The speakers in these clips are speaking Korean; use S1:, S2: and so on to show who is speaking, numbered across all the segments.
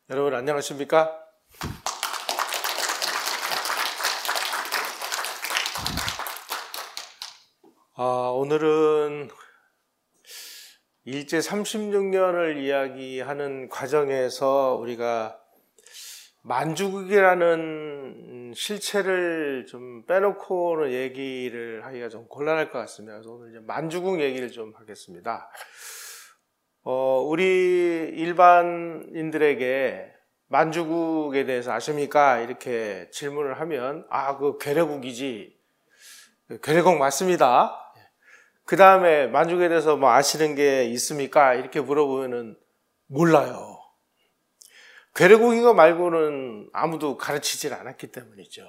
S1: 여러분 안녕하십니까? 오늘은 일제 36년을 이야기하는 과정에서 우리가 만주국이라는 실체를 좀 빼놓고는 얘기를 하기가 좀 곤란할 것 같습니다. 그래서 오늘 이제 만주국 얘기를 좀 하겠습니다. 우리 일반인들에게 만주국에 대해서 아십니까? 이렇게 질문을 하면 그 괴뢰국이지. 괴뢰국 맞습니다. 그 다음에 만주국에 대해서 뭐 아시는 게 있습니까? 이렇게 물어보면은 몰라요. 괴뢰국인 거 말고는 아무도 가르치질 않았기 때문이죠.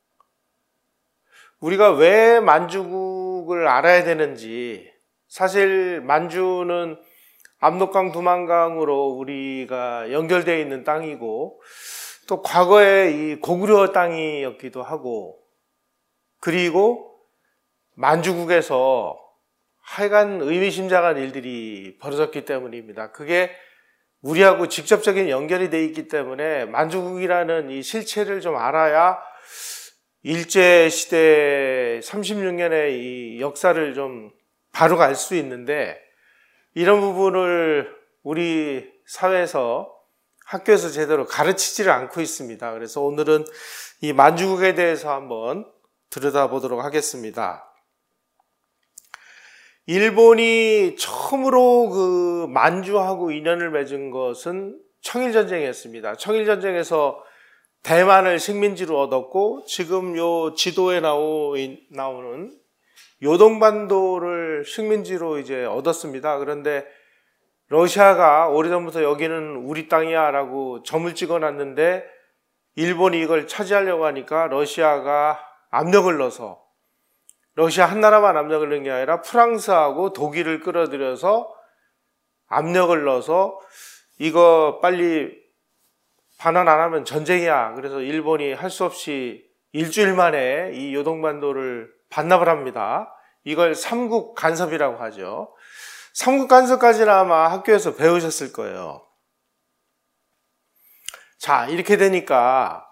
S1: 우리가 왜 만주국을 알아야 되는지, 사실 만주는 압록강, 두만강으로 우리가 연결되어 있는 땅이고, 또 과거에 이 고구려 땅이었기도 하고, 그리고 만주국에서 하여간 의미심장한 일들이 벌어졌기 때문입니다. 그게 우리하고 직접적인 연결이 되어 있기 때문에 만주국이라는 이 실체를 좀 알아야 일제시대 36년의 이 역사를 좀 바로 알 수 있는데, 이런 부분을 우리 사회에서 학교에서 제대로 가르치지를 않고 있습니다. 그래서 오늘은 이 만주국에 대해서 한번 들여다보도록 하겠습니다. 일본이 처음으로 그 만주하고 인연을 맺은 것은 청일전쟁이었습니다. 청일전쟁에서 대만을 식민지로 얻었고, 지금 요 지도에 나오는 요동반도를 식민지로 이제 얻었습니다. 그런데 러시아가 오래전부터 여기는 우리 땅이야 라고 점을 찍어 놨는데, 일본이 이걸 차지하려고 하니까 러시아가 압력을 넣어서, 러시아 한 나라만 압력을 넣은 게 아니라 프랑스하고 독일을 끌어들여서 압력을 넣어서 이거 빨리 반환 안 하면 전쟁이야. 그래서 일본이 할 수 없이 일주일 만에 이 요동반도를 반납을 합니다. 이걸 삼국 간섭이라고 하죠. 삼국 간섭까지는 아마 학교에서 배우셨을 거예요. 자, 이렇게 되니까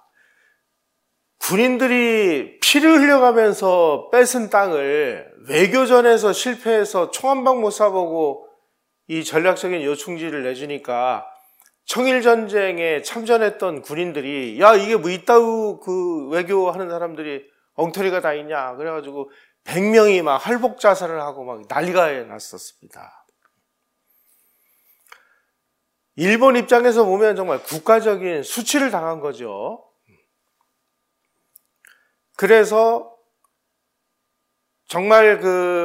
S1: 군인들이 피를 흘려가면서 뺏은 땅을 외교전에서 실패해서 총 한 방 못 쏴보고 이 전략적인 요충지를 내주니까 청일전쟁에 참전했던 군인들이 이게 뭐 이따위 그 외교하는 사람들이 엉터리가 다 있냐 그래가지고 100명이 막 할복 자살을 하고 막 난리가 났었습니다. 일본 입장에서 보면 정말 국가적인 수치를 당한 거죠. 그래서 정말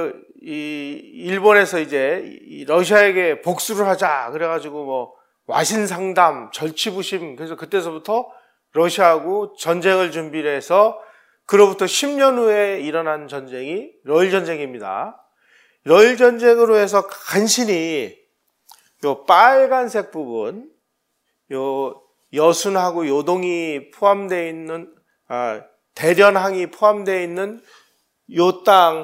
S1: 일본에서 이제 러시아에게 복수를 하자 그래가지고 뭐 와신상담, 절치부심, 그래서 그때서부터 러시아하고 전쟁을 준비를 해서 그로부터 10년 후에 일어난 전쟁이 러일전쟁입니다. 러일전쟁으로 해서 간신히 요 빨간색 부분, 요 여순하고 요동이 포함되어 있는, 대련항이 포함되어 있는 요 땅,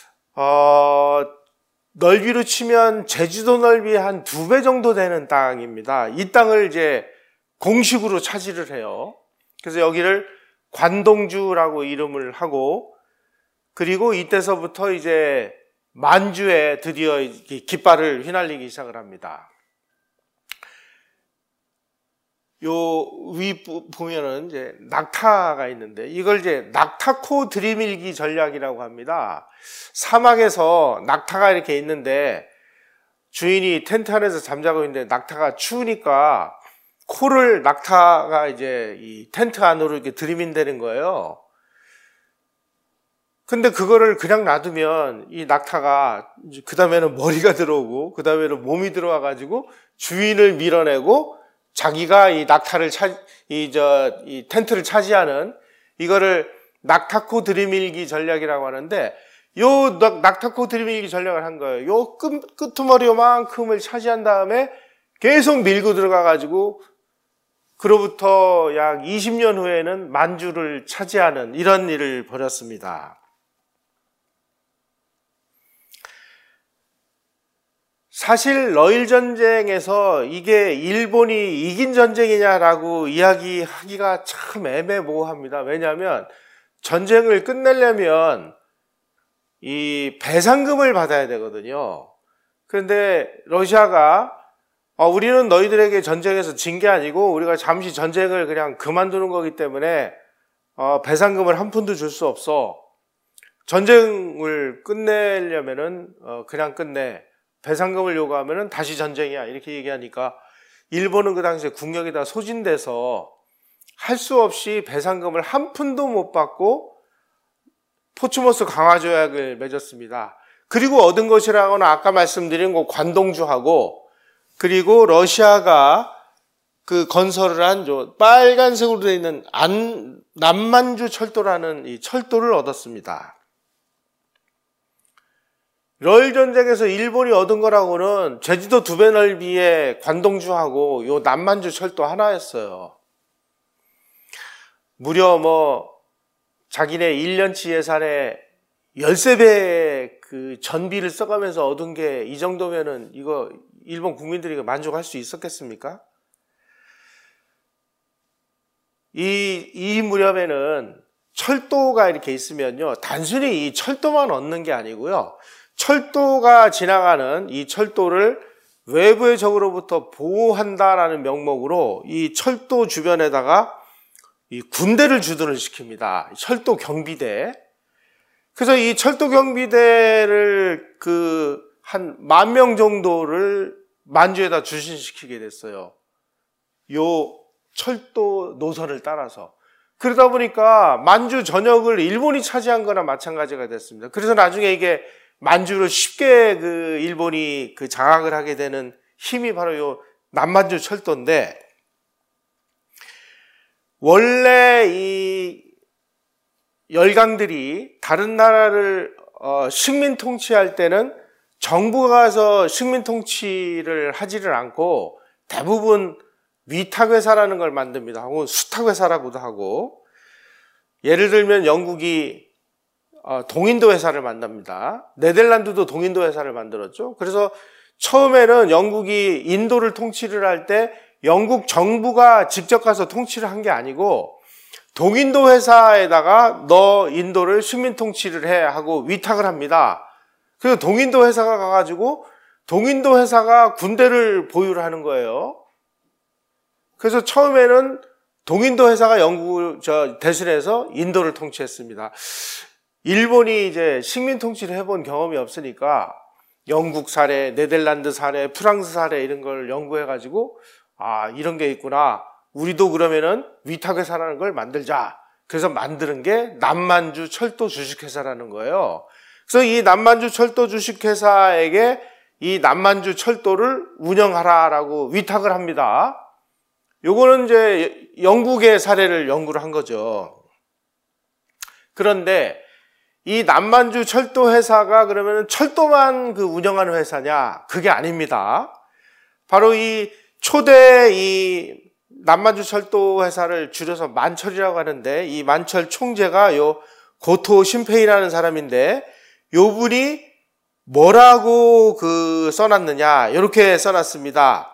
S1: 넓이로 치면 제주도 넓이 한 2배 정도 되는 땅입니다. 이 땅을 이제 공식으로 차지를 해요. 그래서 여기를 관동주라고 이름을 하고, 그리고 이때서부터 이제 만주에 드디어 깃발을 휘날리기 시작을 합니다. 요 위 보면은 이제 낙타가 있는데, 이걸 이제 낙타코 들이밀기 전략이라고 합니다. 사막에서 낙타가 이렇게 있는데 주인이 텐트 안에서 잠자고 있는데 낙타가 추우니까 코를 낙타가 이제 이 텐트 안으로 이렇게 들이민다는 거예요. 근데 그거를 그냥 놔두면 이 낙타가 그 다음에는 머리가 들어오고 그 다음에는 몸이 들어와 가지고 주인을 밀어내고 자기가 이 낙타를 이 텐트를 차지하는, 이거를 낙타코 들이밀기 전략이라고 하는데, 요 낙타코 들이밀기 전략을 한 거예요. 요 끄트머리만큼을 차지한 다음에 계속 밀고 들어가 가지고 그로부터 약 20년 후에는 만주를 차지하는 이런 일을 벌였습니다. 사실 러일 전쟁에서 이게 일본이 이긴 전쟁이냐라고 이야기하기가 참 애매모호합니다. 왜냐하면 전쟁을 끝내려면 이 배상금을 받아야 되거든요. 그런데 러시아가 우리는 너희들에게 전쟁에서 진 게 아니고 우리가 잠시 전쟁을 그냥 그만두는 거기 때문에 배상금을 한 푼도 줄 수 없어. 전쟁을 끝내려면은 그냥 끝내. 배상금을 요구하면은 다시 전쟁이야. 이렇게 얘기하니까 일본은 그 당시에 국력이 다 소진돼서 할 수 없이 배상금을 한 푼도 못 받고 포츠모스 강화조약을 맺었습니다. 그리고 얻은 것이라고는 아까 말씀드린 그 관동주하고 그리고 러시아가 그 건설을 한 빨간색으로 되어 있는 남만주 철도라는 이 철도를 얻었습니다. 러일 전쟁에서 일본이 얻은 거라고는 제주도 2배 넓이의 관동주하고 요 남만주 철도 하나였어요. 무려 자기네 1년치 예산의 13배의 그 전비를 써가면서 얻은 게 이 정도면은 이거 일본 국민들이 만족할 수 있었겠습니까? 이 무렵에는 철도가 이렇게 있으면요. 단순히 이 철도만 얻는 게 아니고요. 철도가 지나가는 이 철도를 외부의 적으로부터 보호한다라는 명목으로 이 철도 주변에다가 이 군대를 주둔을 시킵니다. 철도 경비대. 그래서 이 철도 경비대를 한 10,000명 정도를 만주에다 주둔시키게 됐어요. 요 철도 노선을 따라서. 그러다 보니까 만주 전역을 일본이 차지한 거나 마찬가지가 됐습니다. 그래서 나중에 이게 만주를 쉽게 일본이 장악을 하게 되는 힘이 바로 요 남만주 철도인데, 원래 이 열강들이 다른 나라를 식민 통치할 때는 정부가 가서 식민 통치를 하지를 않고 대부분 위탁회사라는 걸 만듭니다. 혹은 수탁회사라고도 하고, 예를 들면 영국이 동인도 회사를 만듭니다. 네덜란드도 동인도 회사를 만들었죠. 그래서 처음에는 영국이 인도를 통치를 할 때 영국 정부가 직접 가서 통치를 한 게 아니고 동인도 회사에다가 너 인도를 식민 통치를 해 하고 위탁을 합니다. 그래서 동인도 회사가 가가지고 동인도 회사가 군대를 보유를 하는 거예요. 그래서 처음에는 동인도 회사가 영국을 대신해서 인도를 통치했습니다. 일본이 이제 식민 통치를 해본 경험이 없으니까 영국 사례, 네덜란드 사례, 프랑스 사례 이런 걸 연구해가지고 이런 게 있구나. 우리도 그러면은 위탁회사라는 걸 만들자. 그래서 만드는 게 남만주 철도 주식회사라는 거예요. 그래서 이 남만주 철도 주식회사에게 이 남만주 철도를 운영하라라고 위탁을 합니다. 요거는 이제 영국의 사례를 연구를 한 거죠. 그런데 이 남만주 철도 회사가 그러면 철도만 운영하는 회사냐? 그게 아닙니다. 바로 이 초대 이 남만주 철도 회사를 줄여서 만철이라고 하는데, 이 만철 총재가 요 고토 신페이라는 사람인데, 요 분이 뭐라고 써놨느냐? 이렇게 써놨습니다.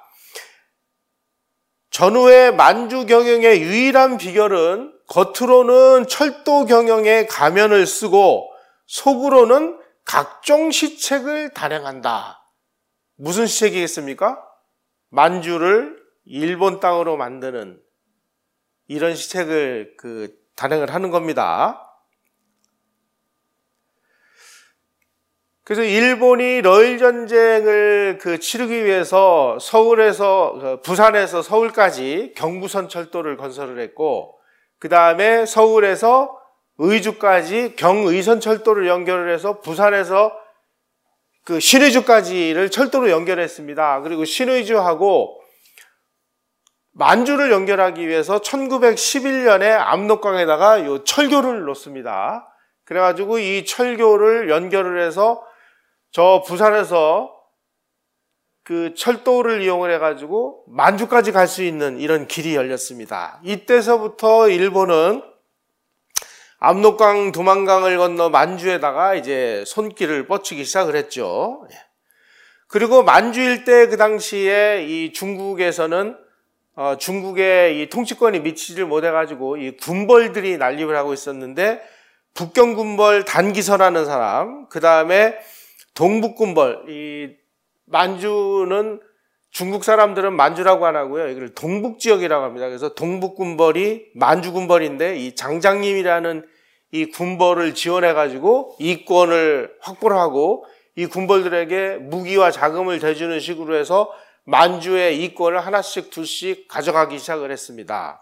S1: 전후의 만주 경영의 유일한 비결은 겉으로는 철도 경영의 가면을 쓰고 속으로는 각종 시책을 단행한다. 무슨 시책이겠습니까? 만주를 일본 땅으로 만드는 이런 시책을 단행을 하는 겁니다. 그래서 일본이 러일 전쟁을 치르기 위해서 부산에서 서울까지 경부선 철도를 건설을 했고, 그 다음에 서울에서 의주까지 경의선 철도를 연결을 해서 부산에서 신의주까지를 철도로 연결했습니다. 그리고 신의주하고 만주를 연결하기 위해서 1911년에 압록강에다가 요 철교를 놓습니다. 그래가지고 이 철교를 연결을 해서 저 부산에서 철도를 이용을 해가지고 만주까지 갈 수 있는 이런 길이 열렸습니다. 이때서부터 일본은 압록강, 두만강을 건너 만주에다가 이제 손길을 뻗치기 시작을 했죠. 그리고 만주 일대 그 당시에 이 중국에서는 중국의 이 통치권이 미치질 못해가지고 이 군벌들이 난립을 하고 있었는데, 북경군벌 단기선하는 사람, 그 다음에 동북군벌, 이 만주는 중국 사람들은 만주라고 안 하고요, 이걸 동북지역이라고 합니다. 그래서 동북군벌이 만주군벌인데, 이 장장님이라는 이 군벌을 지원해가지고 이권을 확보를 하고 이 군벌들에게 무기와 자금을 대주는 식으로 해서 만주의 이권을 하나씩 둘씩 가져가기 시작을 했습니다.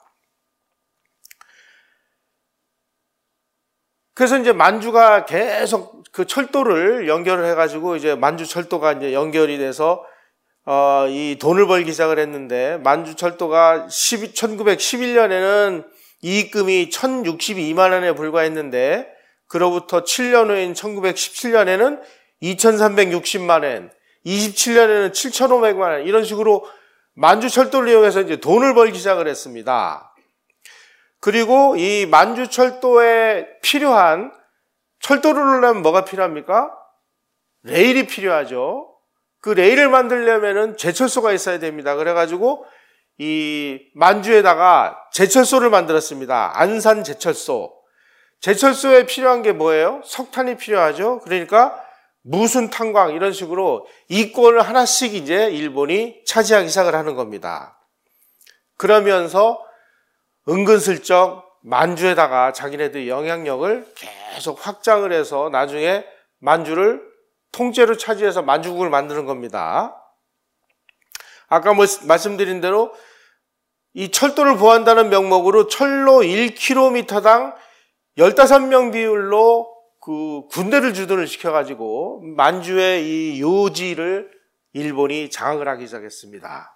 S1: 그래서 이제 만주가 계속 그 철도를 연결을 해가지고 이제 만주 철도가 이제 연결이 돼서 이 돈을 벌기 시작을 했는데, 만주 철도가 1911년에는 이익금이 1,062만 원에 불과했는데, 그로부터 7년 후인 1917년에는 2,360만 원, 27년에는 7,500만 원, 이런 식으로 만주 철도를 이용해서 이제 돈을 벌기 시작을 했습니다. 그리고 이 만주 철도에 필요한, 철도를 하려면 뭐가 필요합니까? 레일이 필요하죠. 그 레일을 만들려면은 제철소가 있어야 됩니다. 그래가지고 이 만주에다가 제철소를 만들었습니다. 안산 제철소. 제철소에 필요한 게 뭐예요? 석탄이 필요하죠. 그러니까 무순 탄광 이런 식으로 이권을 하나씩 이제 일본이 차지하기 시작을 하는 겁니다. 그러면서 은근슬쩍 만주에다가 자기네들 영향력을 계속 확장을 해서 나중에 만주를 통째로 차지해서 만주국을 만드는 겁니다. 아까 말씀드린 대로 이 철도를 보호한다는 명목으로 철로 1km당 15명 비율로 그 군대를 주둔을 시켜가지고 만주의 이 요지를 일본이 장악을 하기 시작했습니다.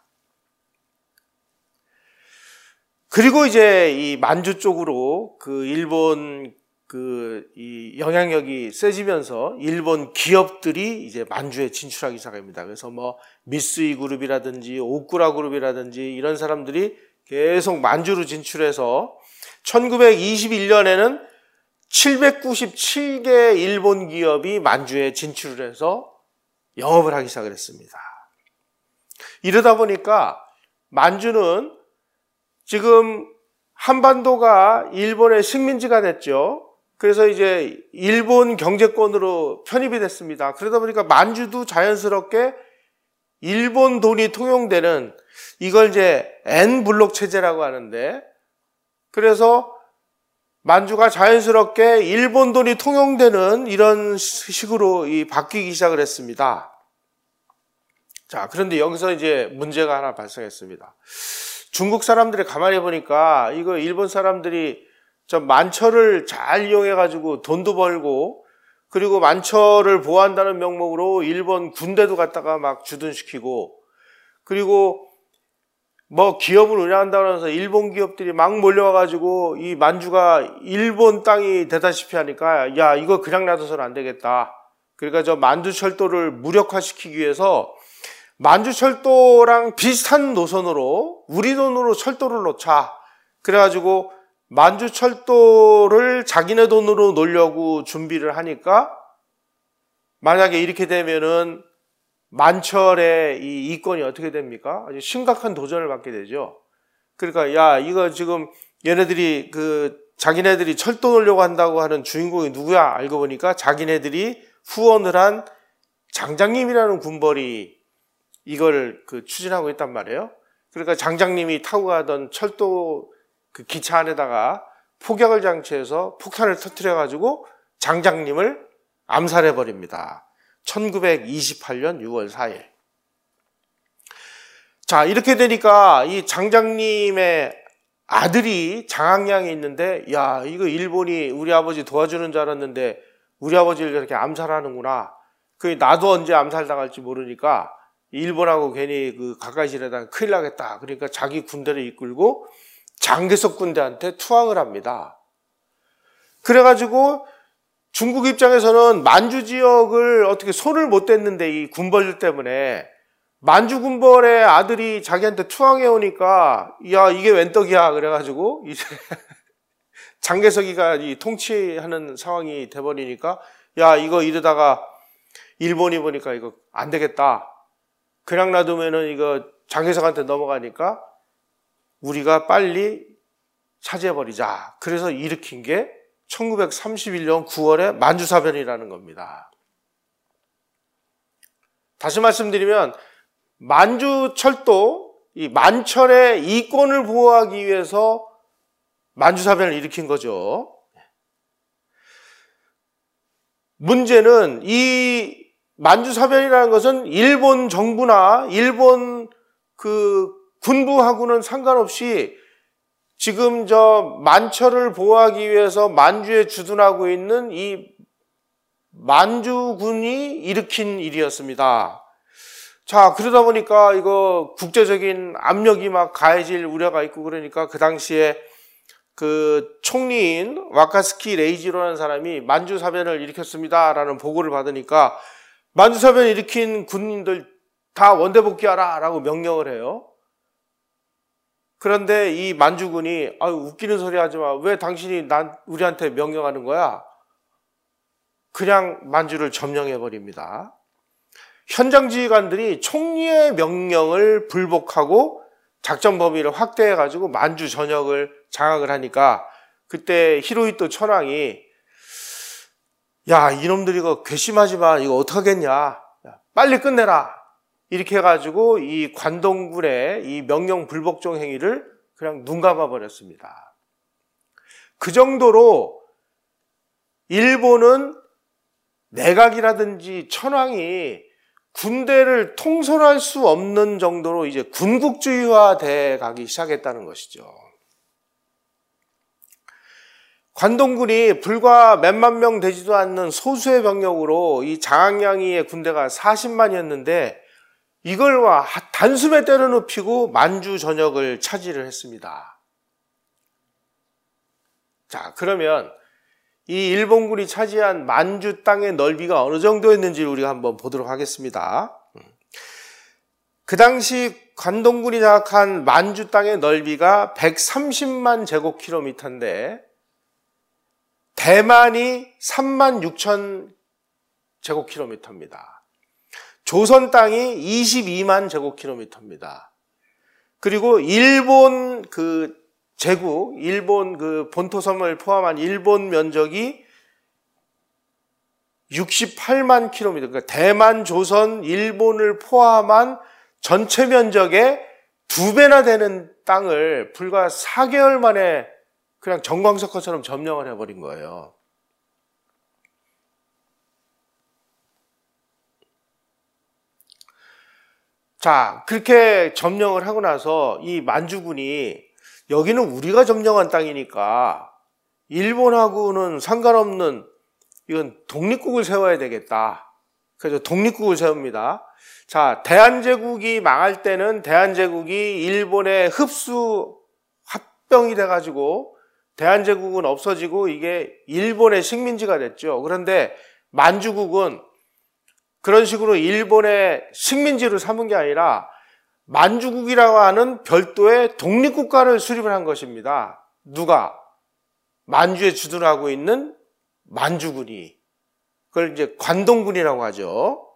S1: 그리고 이제 이 만주 쪽으로 그 일본 이 영향력이 세지면서 일본 기업들이 이제 만주에 진출하기 시작합니다. 그래서 뭐 미쓰이 그룹이라든지 오쿠라 그룹이라든지 이런 사람들이 계속 만주로 진출해서 1921년에는 797개 일본 기업이 만주에 진출을 해서 영업을 하기 시작을 했습니다. 이러다 보니까 만주는 지금 한반도가 일본의 식민지가 됐죠. 그래서 이제 일본 경제권으로 편입이 됐습니다. 그러다 보니까 만주도 자연스럽게 일본 돈이 통용되는, 이걸 이제 N블록 체제라고 하는데, 그래서 만주가 자연스럽게 일본 돈이 통용되는 이런 식으로 바뀌기 시작을 했습니다. 자, 그런데 여기서 이제 문제가 하나 발생했습니다. 중국 사람들이 가만히 보니까 이거 일본 사람들이 저 만철을 잘 이용해가지고 돈도 벌고, 그리고 만철을 보호한다는 명목으로 일본 군대도 갖다가 막 주둔시키고, 그리고 뭐 기업을 운영한다고 해서 일본 기업들이 막 몰려와가지고 이 만주가 일본 땅이 되다시피 하니까, 야, 이거 그냥 놔둬서는 안 되겠다. 그러니까 저 만주철도를 무력화시키기 위해서 만주철도랑 비슷한 노선으로 우리 돈으로 철도를 놓자. 그래가지고 만주철도를 자기네 돈으로 놓으려고 준비를 하니까, 만약에 이렇게 되면은 만철의 이 이권이 어떻게 됩니까? 아주 심각한 도전을 받게 되죠. 그러니까 야, 이거 지금 얘네들이 자기네들이 철도 놓으려고 한다고 하는 주인공이 누구야? 알고 보니까 자기네들이 후원을 한 장장님이라는 군벌이 이걸 추진하고 있단 말이에요. 그러니까 장장님이 타고 가던 철도 그 기차 안에다가 폭격을 장치해서 폭탄을 터뜨려가지고 장장님을 암살해버립니다. 1928년 6월 4일. 자, 이렇게 되니까 이 장장님의 아들이 장학량이 있는데, 야, 이거 일본이 우리 아버지 도와주는 줄 알았는데 우리 아버지를 이렇게 암살하는구나. 나도 언제 암살당할지 모르니까 일본하고 괜히 가까이 지내다가 큰일 나겠다. 그러니까 자기 군대를 이끌고 장개석 군대한테 투항을 합니다. 그래가지고 중국 입장에서는 만주 지역을 어떻게 손을 못 댔는데, 이 군벌들 때문에 만주 군벌의 아들이 자기한테 투항해 오니까, 야, 이게 웬 떡이야. 그래가지고 이제 장개석이가 통치하는 상황이 돼버리니까, 야, 이거 이러다가 일본이 보니까 이거 안 되겠다. 그냥 놔두면은 이거 장개석한테 넘어가니까 우리가 빨리 차지해버리자. 그래서 일으킨 게 1931년 9월에 만주사변이라는 겁니다. 다시 말씀드리면 만주철도, 이 만철의 이권을 보호하기 위해서 만주사변을 일으킨 거죠. 문제는 이 만주사변이라는 것은 일본 정부나 일본 그 군부하고는 상관없이 지금 저 만철을 보호하기 위해서 만주에 주둔하고 있는 이 만주군이 일으킨 일이었습니다. 자, 그러다 보니까 이거 국제적인 압력이 막 가해질 우려가 있고 그러니까 그 당시에 그 총리인 와카스키 레이지로라는 사람이 만주사변을 일으켰습니다라는 보고를 받으니까 만주사변을 일으킨 군인들 다 원대복귀하라 라고 명령을 해요. 그런데 이 만주군이 웃기는 소리 하지 마. 왜 당신이 우리한테 명령하는 거야? 그냥 만주를 점령해 버립니다. 현장 지휘관들이 총리의 명령을 불복하고 작전 범위를 확대해 가지고 만주 전역을 장악을 하니까 그때 히로히토 천황이 야, 이놈들이 이거 괘씸하지만 이거 어떡하겠냐. 빨리 끝내라. 이렇게 해가지고 이 관동군의 이 명령 불복종 행위를 그냥 눈 감아버렸습니다. 그 정도로 일본은 내각이라든지 천황이 군대를 통솔할 수 없는 정도로 이제 군국주의화 돼 가기 시작했다는 것이죠. 관동군이 불과 몇만 명 되지도 않는 소수의 병력으로 이 장항량이의 군대가 40만이었는데 이걸 단숨에 때려눕히고 만주 전역을 차지를 했습니다. 자, 그러면 이 일본군이 차지한 만주 땅의 넓이가 어느 정도였는지를 우리가 한번 보도록 하겠습니다. 그 당시 관동군이 장악한 만주 땅의 넓이가 130만 제곱킬로미터인데 대만이 3만 6천 제곱킬로미터입니다. 조선 땅이 22만 제곱킬로미터입니다. 그리고 일본 그 제국, 일본 그 본토섬을 포함한 일본 면적이 68만 킬로미터, 그러니까 대만, 조선, 일본을 포함한 전체 면적의 2배나 되는 땅을 불과 4개월 만에 그냥 정광석화처럼 점령을 해버린 거예요. 자, 그렇게 점령을 하고 나서 이 만주군이 여기는 우리가 점령한 땅이니까 일본하고는 상관없는 이건 독립국을 세워야 되겠다. 그래서 독립국을 세웁니다. 자, 대한제국이 망할 때는 대한제국이 일본의 흡수 합병이 돼가지고 대한제국은 없어지고 이게 일본의 식민지가 됐죠. 그런데 만주국은 그런 식으로 일본의 식민지를 삼은 게 아니라 만주국이라고 하는 별도의 독립국가를 수립을 한 것입니다. 누가? 만주에 주둔하고 있는 만주군이. 그걸 이제 관동군이라고 하죠.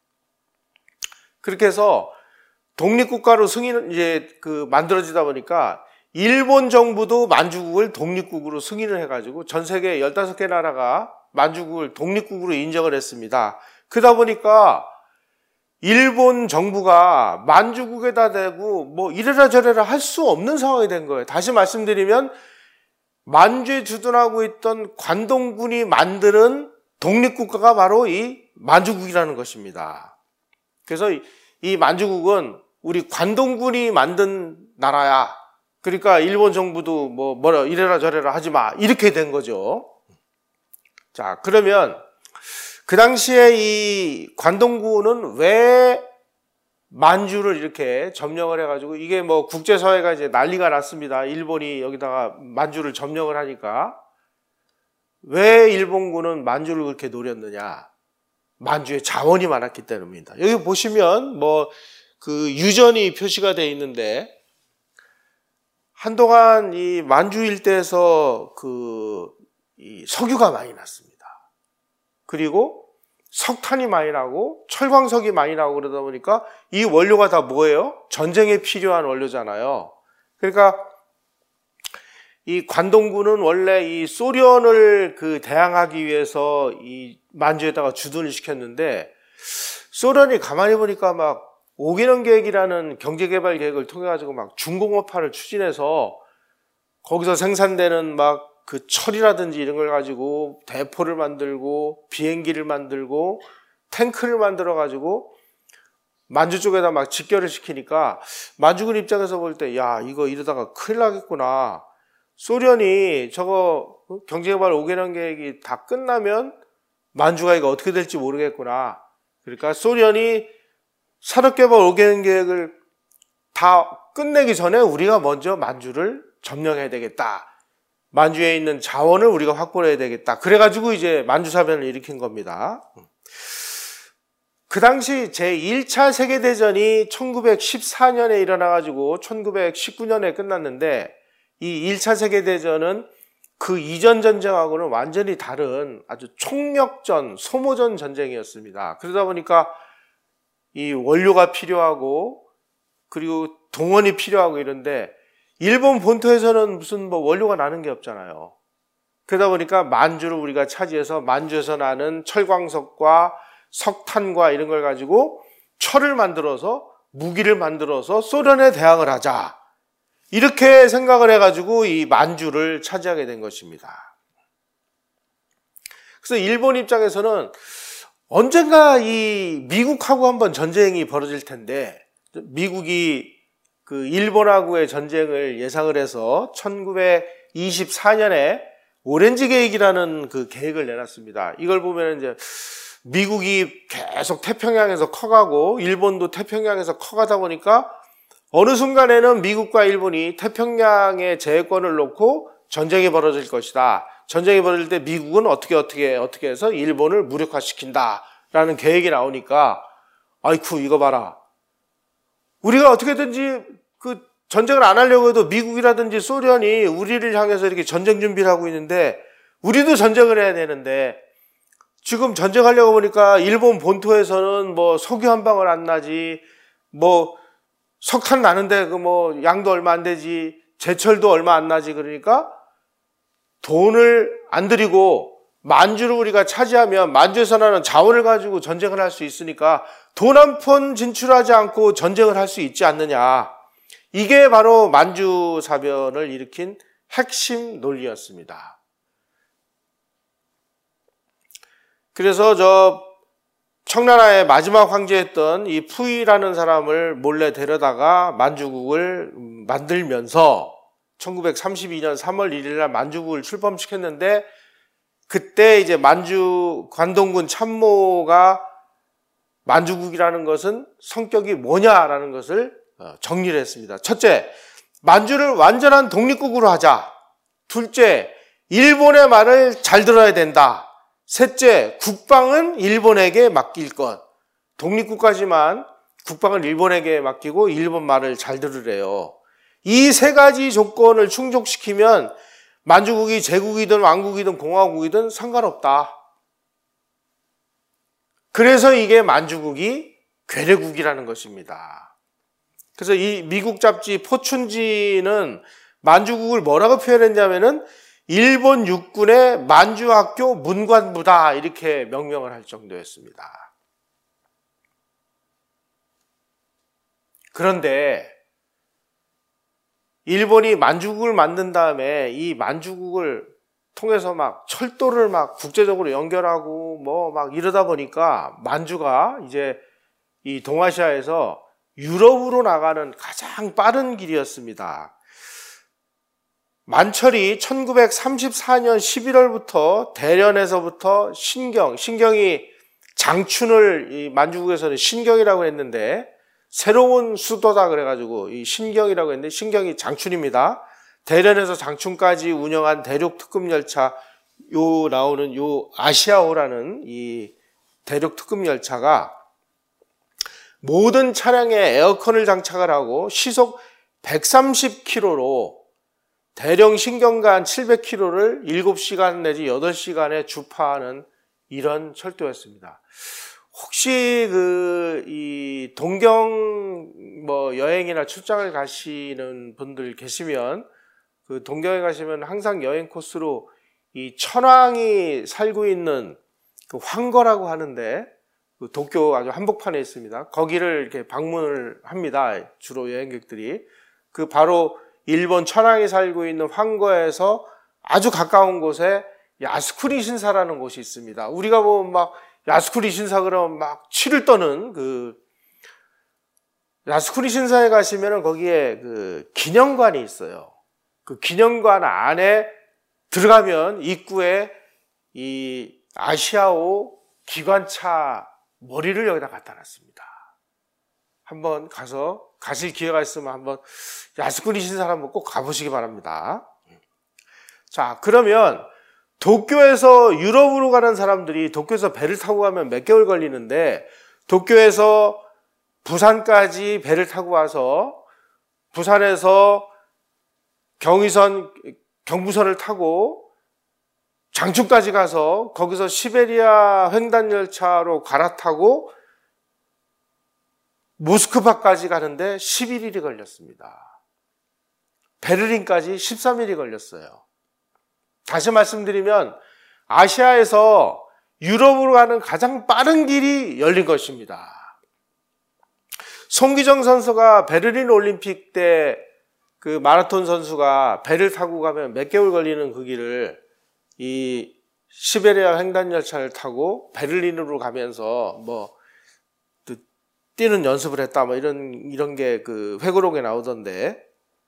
S1: 그렇게 해서 독립국가로 만들어지다 보니까 일본 정부도 만주국을 독립국으로 승인을 해가지고 전 세계 15개 나라가 만주국을 독립국으로 인정을 했습니다. 그러다 보니까 일본 정부가 만주국에다 대고 뭐 이래라 저래라 할 수 없는 상황이 된 거예요. 다시 말씀드리면 만주에 주둔하고 있던 관동군이 만드는 독립국가가 바로 이 만주국이라는 것입니다. 그래서 이 만주국은 우리 관동군이 만든 나라야. 그러니까 일본 정부도 뭐라 이래라 저래라 하지 마. 이렇게 된 거죠. 자, 그러면 그 당시에 이 관동군은 왜 만주를 이렇게 점령을 해가지고 이게 뭐 국제사회가 이제 난리가 났습니다. 일본이 여기다가 만주를 점령을 하니까. 왜 일본군은 만주를 그렇게 노렸느냐? 만주에 자원이 많았기 때문입니다. 여기 보시면 그 유전이 표시가 되어 있는데 한동안 이 만주 일대에서 이 석유가 많이 났습니다. 그리고 석탄이 많이 나고 철광석이 많이 나고 그러다 보니까 이 원료가 다 뭐예요? 전쟁에 필요한 원료잖아요. 그러니까 이 관동군은 원래 이 소련을 대항하기 위해서 이 만주에다가 주둔을 시켰는데, 소련이 가만히 보니까 막 5개년 계획이라는 경제개발 계획을 통해 가지고 막 중공업화를 추진해서 거기서 생산되는 막 철이라든지 이런 걸 가지고 대포를 만들고 비행기를 만들고 탱크를 만들어 가지고 만주 쪽에다 막 직결을 시키니까 만주군 입장에서 볼 때, 야, 이거 이러다가 큰일 나겠구나. 소련이 저거 경제개발 5개년 계획이 다 끝나면 만주가 이거 어떻게 될지 모르겠구나. 그러니까 소련이 산업개발 5개년 계획을 다 끝내기 전에 우리가 먼저 만주를 점령해야 되겠다. 만주에 있는 자원을 우리가 확보해야 되겠다. 그래가지고 이제 만주사변을 일으킨 겁니다. 그 당시 제1차 세계대전이 1914년에 일어나가지고 1919년에 끝났는데, 이 1차 세계대전은 그 이전 전쟁하고는 완전히 다른 아주 총력전, 소모전 전쟁이었습니다. 그러다 보니까 이 원료가 필요하고 그리고 동원이 필요하고 이런데, 일본 본토에서는 무슨 원료가 나는 게 없잖아요. 그러다 보니까 만주를 우리가 차지해서 만주에서 나는 철광석과 석탄과 이런 걸 가지고 철을 만들어서 무기를 만들어서 소련에 대항을 하자. 이렇게 생각을 해가지고 이 만주를 차지하게 된 것입니다. 그래서 일본 입장에서는 언젠가 이 미국하고 한번 전쟁이 벌어질 텐데, 미국이 일본하고의 전쟁을 예상을 해서 1924년에 오렌지 계획이라는 계획을 내놨습니다. 이걸 보면 이제 미국이 계속 태평양에서 커가고 일본도 태평양에서 커가다 보니까 어느 순간에는 미국과 일본이 태평양의 제해권을 놓고 전쟁이 벌어질 것이다. 전쟁이 벌어질 때 미국은 어떻게 해서 일본을 무력화시킨다라는 계획이 나오니까, 아이쿠, 이거 봐라. 우리가 어떻게든지 전쟁을 안 하려고 해도 미국이라든지 소련이 우리를 향해서 이렇게 전쟁 준비를 하고 있는데, 우리도 전쟁을 해야 되는데, 지금 전쟁하려고 보니까 일본 본토에서는 석유 한 방울 안 나지, 석탄 나는데 양도 얼마 안 되지, 제철도 얼마 안 나지. 그러니까 돈을 안 들이고 만주를 우리가 차지하면 만주에서 나는 자원을 가지고 전쟁을 할 수 있으니까 돈 한 푼 진출하지 않고 전쟁을 할 수 있지 않느냐. 이게 바로 만주사변을 일으킨 핵심 논리였습니다. 그래서 청나라의 마지막 황제였던 이 푸이라는 사람을 몰래 데려다가 만주국을 만들면서 1932년 3월 1일 날 만주국을 출범시켰는데, 그때 이제 만주 관동군 참모가 만주국이라는 것은 성격이 뭐냐라는 것을 정리를 했습니다. 첫째, 만주를 완전한 독립국으로 하자. 둘째, 일본의 말을 잘 들어야 된다. 셋째, 국방은 일본에게 맡길 것. 독립국가지만 국방을 일본에게 맡기고 일본 말을 잘 들으래요. 이 세 가지 조건을 충족시키면 만주국이 제국이든 왕국이든 공화국이든 상관없다. 그래서 이게 만주국이 괴뢰국이라는 것입니다. 그래서 이 미국 잡지 포춘지는 만주국을 뭐라고 표현했냐면은 일본 육군의 만주학교 문관부다, 이렇게 명명을 할 정도였습니다. 그런데 일본이 만주국을 만든 다음에 이 만주국을 통해서 막 철도를 막 국제적으로 연결하고 막 이러다 보니까 만주가 이제 이 동아시아에서 유럽으로 나가는 가장 빠른 길이었습니다. 만철이 1934년 11월부터 대련에서부터 신경이 장춘을 이 만주국에서는 신경이라고 했는데, 새로운 수도다 그래가지고 이 신경이라고 했는데 신경이 장춘입니다. 대련에서 장춘까지 운영한 대륙 특급 열차, 나오는 아시아호라는 이 대륙 특급 열차가 모든 차량에 에어컨을 장착을 하고 시속 130km로 대령 신경간 700km를 7시간 내지 8시간에 주파하는 이런 철도였습니다. 혹시 이 동경 여행이나 출장을 가시는 분들 계시면 그 동경에 가시면 항상 여행 코스로 이 천황이 살고 있는 그 황거라고 하는데 그 도쿄 아주 한복판에 있습니다. 거기를 이렇게 방문을 합니다. 주로 여행객들이. 그 바로 일본 천황이 살고 있는 황거에서 아주 가까운 곳에 야스쿠니 신사라는 곳이 있습니다. 우리가 보면 막 야스쿠니 신사 그러면 막 치를 떠는 그 야스쿠니 신사에 가시면은 거기에 그 기념관이 있어요. 그 기념관 안에 들어가면 입구에 이 아시아호 기관차 머리를 여기다 갖다 놨습니다. 한번 가실 기회가 있으면 한번 야스쿠니 신사 한번 꼭 가보시기 바랍니다. 자, 그러면 도쿄에서 유럽으로 가는 사람들이 도쿄에서 배를 타고 가면 몇 개월 걸리는데 도쿄에서 부산까지 배를 타고 와서 부산에서 경부선을 타고 장충까지 가서 거기서 시베리아 횡단열차로 갈아타고 모스크바까지 가는데 11일이 걸렸습니다. 베를린까지 13일이 걸렸어요. 다시 말씀드리면 아시아에서 유럽으로 가는 가장 빠른 길이 열린 것입니다. 송기정 선수가 베를린 올림픽 때 그 마라톤 선수가 배를 타고 가면 몇 개월 걸리는 그 길을 이 시베리아 횡단열차를 타고 베를린으로 가면서 뛰는 연습을 했다 이런 게 그 회고록에 나오던데,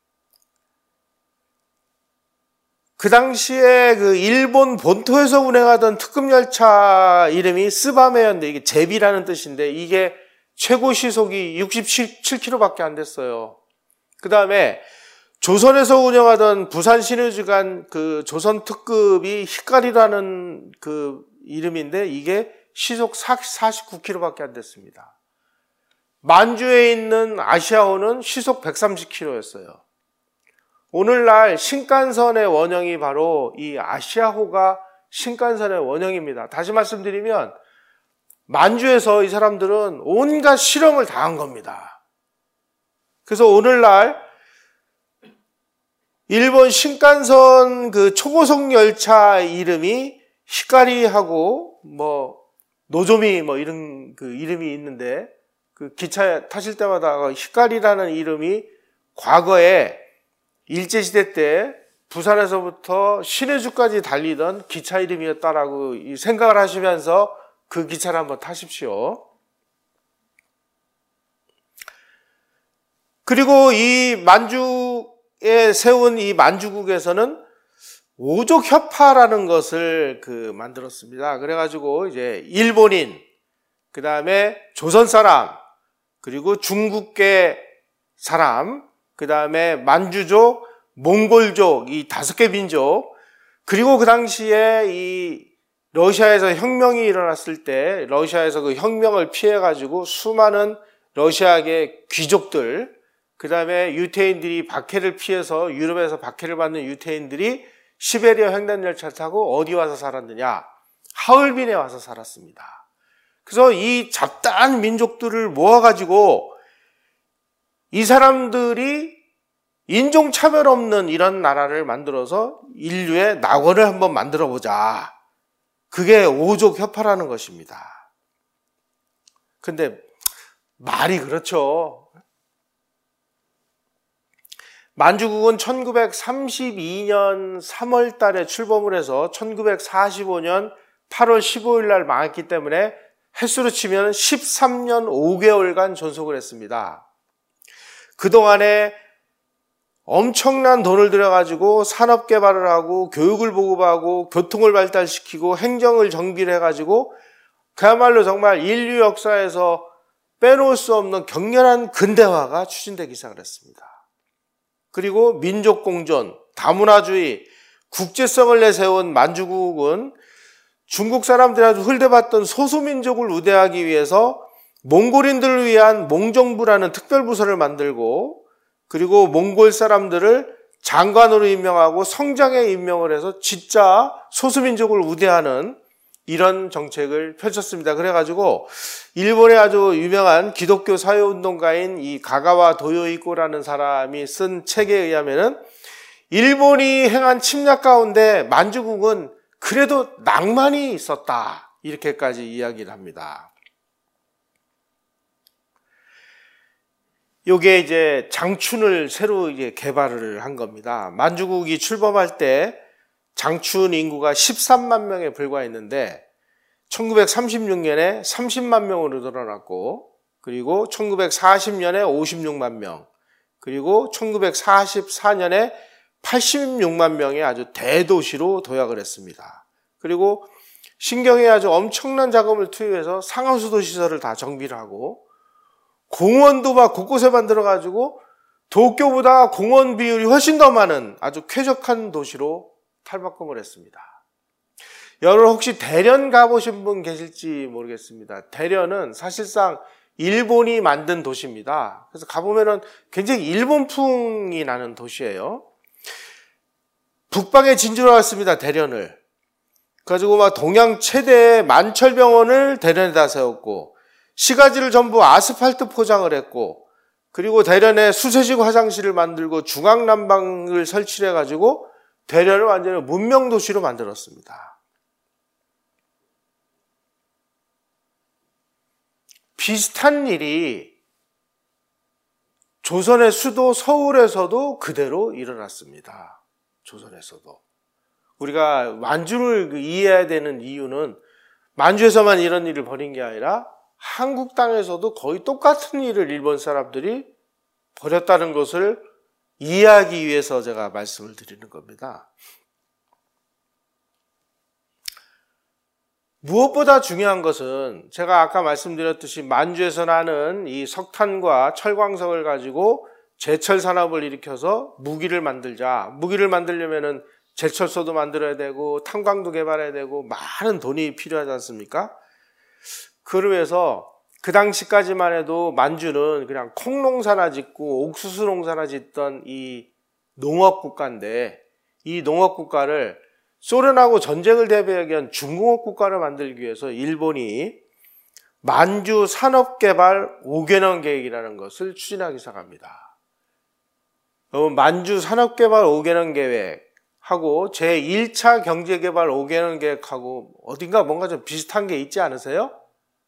S1: 그 당시에 그 일본 본토에서 운행하던 특급 열차 이름이 스바메였는데 이게 제비라는 뜻인데 이게 최고 시속이 67km밖에 안 됐어요. 그 다음에 조선에서 운영하던 부산 신의주간 그 조선 특급이 히카리라는 그 이름인데 이게 시속 49km밖에 안 됐습니다. 만주에 있는 아시아호는 시속 130km였어요. 오늘날 신칸선의 원형이 바로 이 아시아호가 신칸선의 원형입니다. 다시 말씀드리면 만주에서 이 사람들은 온갖 실험을 다 한 겁니다. 그래서 오늘날 일본 신칸선 그 초고속 열차 이름이 히카리하고 노조미 이런 그 이름이 있는데 그 기차 타실 때마다 히카리라는 이름이 과거에 일제시대 때 부산에서부터 신의주까지 달리던 기차 이름이었다라고 생각을 하시면서 그 기차를 한번 타십시오. 그리고 이 만주에 세운 이 만주국에서는 오족협파라는 것을 만들었습니다. 그래가지고 이제 일본인, 그 다음에 조선 사람, 그리고 중국계 사람, 그 다음에 만주족, 몽골족, 이 5개 민족, 그리고 그 당시에 이 러시아에서 혁명이 일어났을 때 러시아에서 그 혁명을 피해가지고 수많은 러시아계 귀족들, 그 다음에 유태인들이 박해를 피해서 유럽에서 박해를 받는 유태인들이 시베리아 횡단열차를 타고 어디 와서 살았느냐? 하얼빈에 와서 살았습니다. 그래서 이 잡다한 민족들을 모아가지고 이 사람들이 인종차별 없는 이런 나라를 만들어서 인류의 낙원을 한번 만들어보자. 그게 오족협파라는 것입니다. 근데 말이 그렇죠. 만주국은 1932년 3월 달에 출범을 해서 1945년 8월 15일 날 망했기 때문에 횟수로 치면 13년 5개월간 존속을 했습니다. 그동안에 엄청난 돈을 들여가지고 산업 개발을 하고 교육을 보급하고 교통을 발달시키고 행정을 정비를 해가지고 그야말로 정말 인류 역사에서 빼놓을 수 없는 격렬한 근대화가 추진되기 시작을 했습니다. 그리고 민족공존, 다문화주의, 국제성을 내세운 만주국은 중국 사람들한테 흘려받던 소수민족을 우대하기 위해서 몽골인들을 위한 몽정부라는 특별부서를 만들고, 그리고 몽골 사람들을 장관으로 임명하고 성장에 임명을 해서 진짜 소수민족을 우대하는 이런 정책을 펼쳤습니다. 그래가지고 일본의 아주 유명한 기독교 사회운동가인 이 가가와 도요이코라는 사람이 쓴 책에 의하면은 일본이 행한 침략 가운데 만주국은 그래도 낭만이 있었다. 이렇게까지 이야기를 합니다. 요게 이제 장춘을 새로 이제 개발을 한 겁니다. 만주국이 출범할 때 장춘 인구가 13만 명에 불과했는데 1936년에 30만 명으로 늘어났고, 그리고 1940년에 56만 명, 그리고 1944년에 86만 명의 아주 대도시로 도약을 했습니다. 그리고 신경에 아주 엄청난 자금을 투입해서 상하수도 시설을 다 정비를 하고, 공원도 막 곳곳에 만들어가지고 도쿄보다 공원 비율이 훨씬 더 많은 아주 쾌적한 도시로 탈바꿈을 했습니다. 여러분 혹시 대련 가보신 분 계실지 모르겠습니다. 대련은 사실상 일본이 만든 도시입니다. 그래서 가보면은 굉장히 일본풍이 나는 도시예요. 북방에 진주를 왔습니다. 대련을. 그래가지고 막 동양 최대의 만철병원을 대련에다 세웠고, 시가지를 전부 아스팔트 포장을 했고, 그리고 대련에 수세식 화장실을 만들고 중앙난방을 설치를 해가지고 대련을 완전히 문명도시로 만들었습니다. 비슷한 일이 조선의 수도 서울에서도 그대로 일어났습니다. 조선에서도. 우리가 만주를 이해해야 되는 이유는 만주에서만 이런 일을 벌인 게 아니라 한국 땅에서도 거의 똑같은 일을 일본 사람들이 벌였다는 것을 이해하기 위해서 제가 말씀을 드리는 겁니다. 무엇보다 중요한 것은 제가 아까 말씀드렸듯이 만주에서 나는 이 석탄과 철광석을 가지고 제철 산업을 일으켜서 무기를 만들자. 무기를 만들려면은 제철소도 만들어야 되고 탄광도 개발해야 되고 많은 돈이 필요하지 않습니까? 그러면서 그 당시까지만 해도 만주는 그냥 콩농사나 짓고 옥수수 농사나 짓던 이 농업국가인데, 이 농업국가를 소련하고 전쟁을 대비하기 위한 중공업국가를 만들기 위해서 일본이 만주 산업개발 5개년 계획이라는 것을 추진하기 시작합니다. 만주 산업개발 5개년 계획하고 제1차 경제개발 5개년 계획하고 어딘가 뭔가 좀 비슷한 게 있지 않으세요?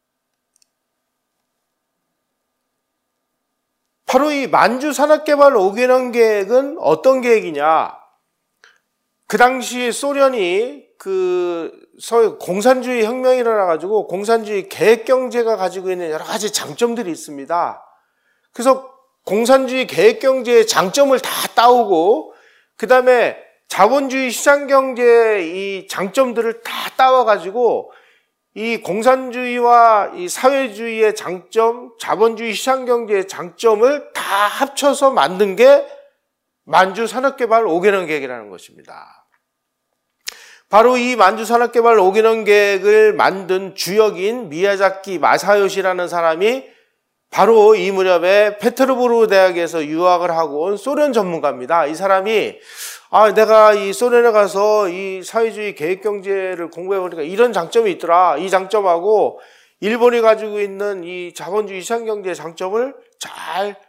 S1: 바로 이 만주 산업개발 5개년 계획은 어떤 계획이냐? 그 당시 소련이 소위 공산주의 혁명이 일어나가지고 공산주의 계획경제가 가지고 있는 여러 가지 장점들이 있습니다. 그래서 공산주의 계획경제의 장점을 다 따오고, 그 다음에 자본주의 시장경제의 이 장점들을 다 따와가지고 이 공산주의와 이 사회주의의 장점, 자본주의 시장경제의 장점을 다 합쳐서 만든 게 만주 산업개발 5개년 계획이라는 것입니다. 바로 이 만주 산업개발 5개년 계획을 만든 주역인 미야자키 마사요시라는 사람이 바로 이 무렵에 페테르부르크 대학에서 유학을 하고 온 소련 전문가입니다. 이 사람이 내가 이 소련에 가서 이 사회주의 계획경제를 공부해보니까 이런 장점이 있더라. 이 장점하고 일본이 가지고 있는 이 자본주의 시장경제의 장점을 잘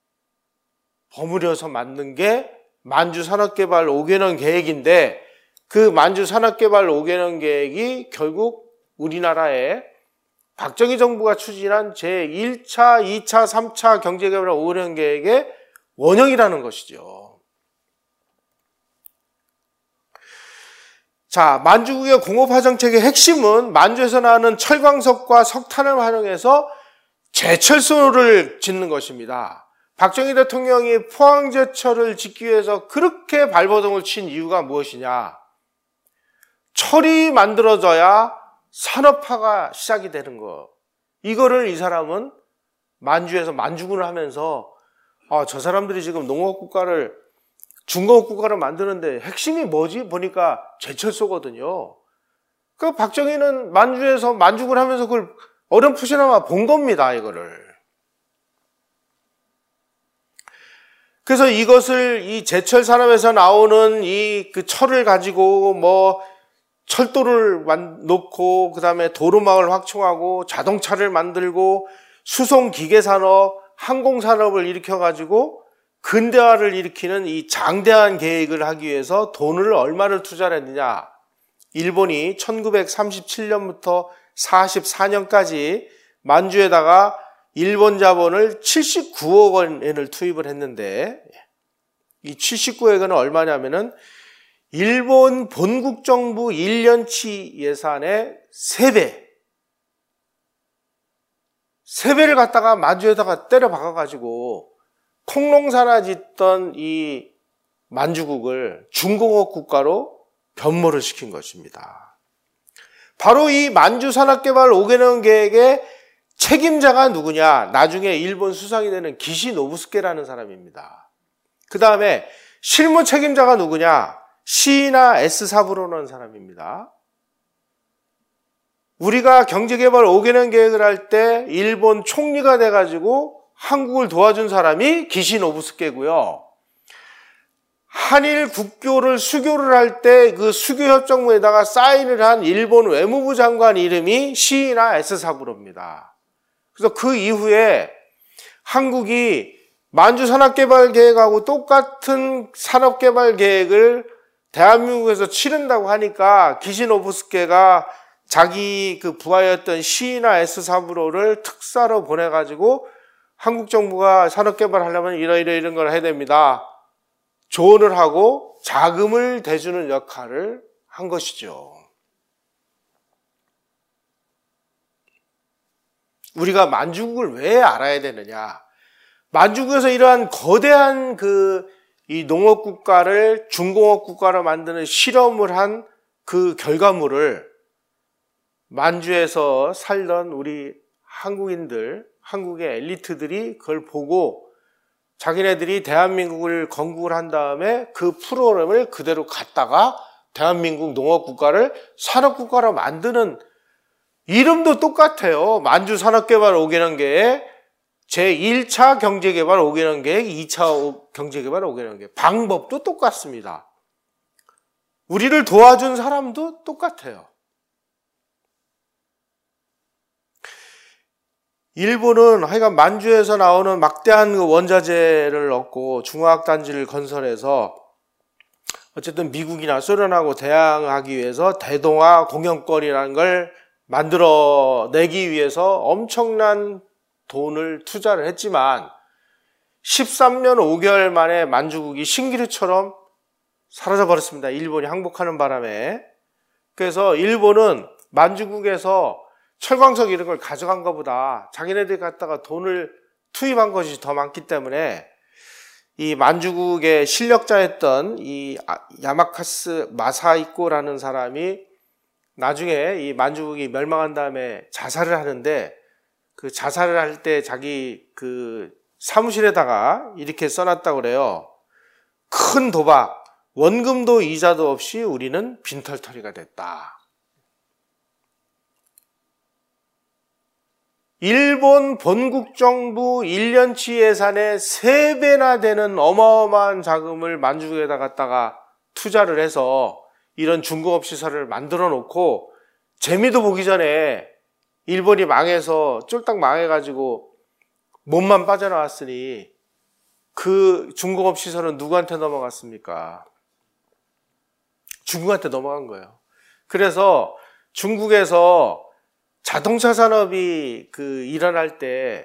S1: 버무려서 만든 게 만주 산업개발 5개년 계획인데, 그 만주 산업개발 5개년 계획이 결국 우리나라에 박정희 정부가 추진한 제1차, 2차, 3차 경제개발 5개년 계획의 원형이라는 것이죠. 자, 만주국의 공업화 정책의 핵심은 만주에서 나오는 철광석과 석탄을 활용해서 제철소를 짓는 것입니다. 박정희 대통령이 포항제철을 짓기 위해서 그렇게 발버둥을 친 이유가 무엇이냐? 철이 만들어져야 산업화가 시작이 되는 거. 이거를 이 사람은 만주에서 만주군을 하면서 저 사람들이 지금 농업국가를 중공업국가를 만드는데 핵심이 뭐지? 보니까 제철소거든요. 그 박정희는 만주에서 만주군을 하면서 그걸 어렴풋이나마 본 겁니다. 이거를. 그래서 이것을 이 제철 산업에서 나오는 이 그 철을 가지고 철도를 놓고 그다음에 도로망을 확충하고 자동차를 만들고 수송기계산업, 항공산업을 일으켜가지고 근대화를 일으키는 이 장대한 계획을 하기 위해서 돈을 얼마를 투자를 했느냐. 일본이 1937년부터 44년까지 만주에다가 일본 자본을 79억 원을 투입을 했는데 이 79억은 얼마냐면은 일본 본국 정부 1년치 예산의 3배를 갖다가 만주에다가 때려 박아가지고 콩농사나 짓던 이 만주국을 중공업 국가로 변모를 시킨 것입니다. 바로 이 만주산업개발 5개년 계획의 책임자가 누구냐? 나중에 일본 수상이 되는 기시 노부스케라는 사람입니다. 그 다음에 실무 책임자가 누구냐? 시이나 에스사부로라는 사람입니다. 우리가 경제개발 5개년 계획을 할 때 일본 총리가 돼가지고 한국을 도와준 사람이 기시 노부스케고요. 한일 국교를 수교를 할 때 그 수교협정문에다가 사인을 한 일본 외무부 장관 이름이 시이나 에스사부로입니다. 그래서 그 이후에 한국이 만주 산업개발 계획하고 똑같은 산업개발 계획을 대한민국에서 치른다고 하니까 기시 노부스케가 자기 그 부하였던 시이나 에스사부로를 특사로 보내가지고 한국 정부가 산업개발 하려면 이런 걸 해야 됩니다. 조언을 하고 자금을 대주는 역할을 한 것이죠. 우리가 만주국을 왜 알아야 되느냐? 만주국에서 이러한 거대한 이 농업국가를 중공업국가로 만드는 실험을 한 그 결과물을 만주에서 살던 우리 한국인들, 한국의 엘리트들이 그걸 보고 자기네들이 대한민국을 건국을 한 다음에 그 프로그램을 그대로 갖다가 대한민국 농업국가를 산업국가로 만드는 이름도 똑같아요. 만주 산업개발 5개년 계획, 제1차 경제개발 5개년 계획, 2차 경제개발 5개년 계획. 방법도 똑같습니다. 우리를 도와준 사람도 똑같아요. 일본은 하여간 만주에서 나오는 막대한 원자재를 얻고 중화학단지를 건설해서 어쨌든 미국이나 소련하고 대항하기 위해서 대동아 공영권이라는 걸 만들어내기 위해서 엄청난 돈을 투자를 했지만 13년 5개월 만에 만주국이 신기루처럼 사라져버렸습니다. 일본이 항복하는 바람에. 그래서 일본은 만주국에서 철광석 이런 걸 가져간 것보다 자기네들이 갖다가 돈을 투입한 것이 더 많기 때문에 이 만주국의 실력자였던 이 야마카스 마사이코라는 사람이 나중에 이 만주국이 멸망한 다음에 자살을 하는데 그 자살을 할 때 자기 그 사무실에다가 이렇게 써놨다고 그래요. 큰 도박, 원금도 이자도 없이 우리는 빈털터리가 됐다. 일본 본국 정부 1년치 예산의 3배나 되는 어마어마한 자금을 만주국에다 갖다가 투자를 해서 이런 중공업 시설을 만들어 놓고 재미도 보기 전에 일본이 망해서 쫄딱 망해가지고 몸만 빠져나왔으니 그 중공업 시설은 누구한테 넘어갔습니까? 중국한테 넘어간 거예요. 그래서 중국에서 자동차 산업이 일어날 때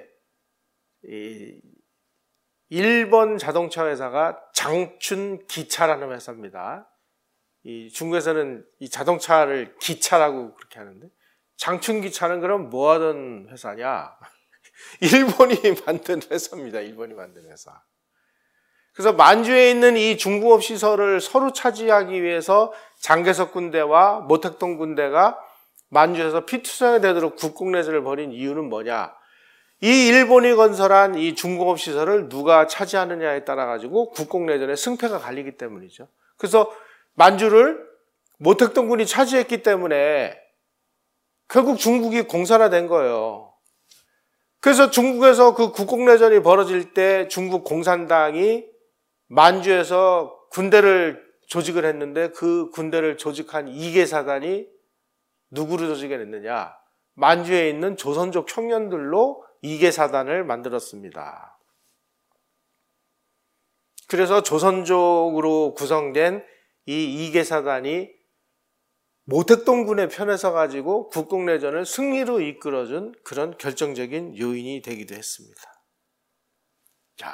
S1: 일본 자동차 회사가 장춘기차라는 회사입니다. 이 중국에서는 이 자동차를 기차라고 그렇게 하는데 장춘기차는 그럼 뭐 하던 회사냐? 일본이 만든 회사입니다. 일본이 만든 회사. 그래서 만주에 있는 이 중공업 시설을 서로 차지하기 위해서 장개석 군대와 모택동 군대가 만주에서 피투성이 되도록 국공내전을 벌인 이유는 뭐냐? 이 일본이 건설한 이 중공업 시설을 누가 차지하느냐에 따라 가지고 국공내전의 승패가 갈리기 때문이죠. 그래서 만주를 모택동군이 차지했기 때문에 결국 중국이 공산화된 거예요. 그래서 중국에서 그 국공내전이 벌어질 때 중국 공산당이 만주에서 군대를 조직을 했는데 그 군대를 조직한 이계사단이 누구를 조직했느냐? 만주에 있는 조선족 청년들로 이계사단을 만들었습니다. 그래서 조선족으로 구성된 이 이계사단이 모택동군의 편에 서가지고 국共내전을 승리로 이끌어준 그런 결정적인 요인이 되기도 했습니다. 자,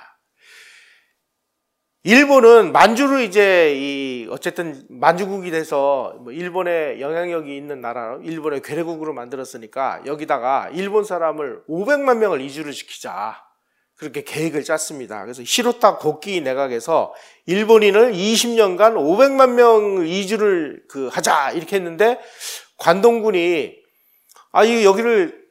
S1: 일본은 만주를 이제 어쨌든 만주국이 돼서 일본의 영향력이 있는 나라로 일본의 괴뢰국으로 만들었으니까 여기다가 일본 사람을 500만 명을 이주를 시키자. 그렇게 계획을 짰습니다. 그래서 히로타 고키 내각에서 일본인을 20년간 500만 명 이주를 하자 이렇게 했는데 관동군이 여기를